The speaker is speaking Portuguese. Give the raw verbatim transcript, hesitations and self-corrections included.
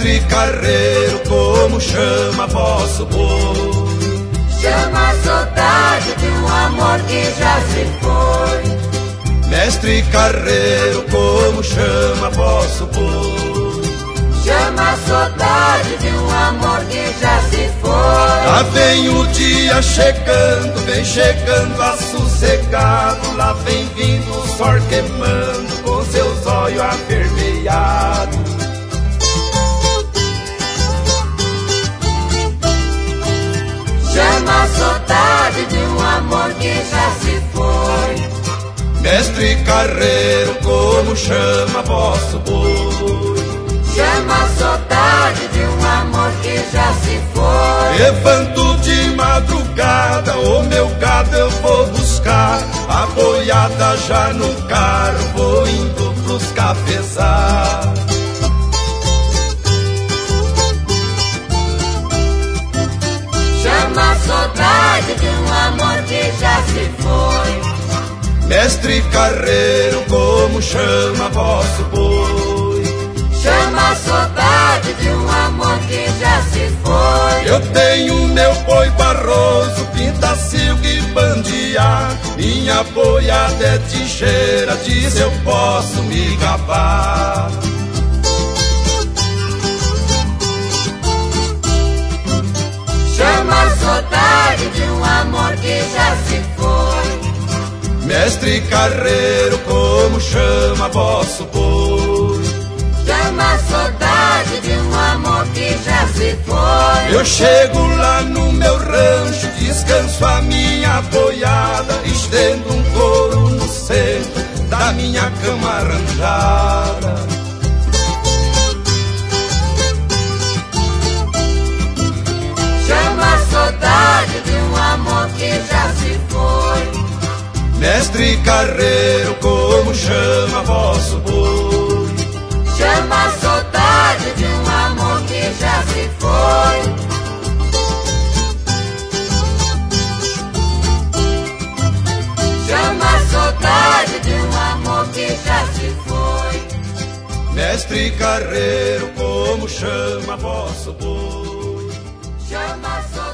Mestre carreiro, como chama vosso boi? Chama a saudade de um amor que já se foi. Mestre carreiro, como chama vosso boi? Chama a saudade de um amor que já se foi. Lá vem o dia chegando, vem chegando assossegado. Lá vem vindo o sol queimando, com seus olhos avermelhados. Chama a saudade de um amor que já se foi. Mestre carreiro, como chama vosso boi? Chama a saudade de um amor que já se foi. Levanto de madrugada, o meu gado eu vou buscar. A boiada já no carro, vou indo pros cafezar. Chama a saudade de um amor que já se foi. Mestre carreiro, como chama vosso boi? Chama a saudade de um amor que já se foi. Eu tenho meu boi barroso, pintacilgo e bandear. Minha boiada é tigeira, diz eu posso me gabar. Chama a saudade de um amor que já se foi. Mestre carreiro, como chama vosso boi? Chama a saudade de um amor que já se foi. Eu chego lá no meu rancho, descanso a minha boiada, estendo um couro no centro da minha cama arranjada. Chama a saudade de um amor que já se foi. Mestre carreiro, como chama vosso boi? Chama a saudade de um amor que já se foi. Chama a saudade de um amor que já se foi. Mestre carreiro, como chama vosso boi? Chama a saudade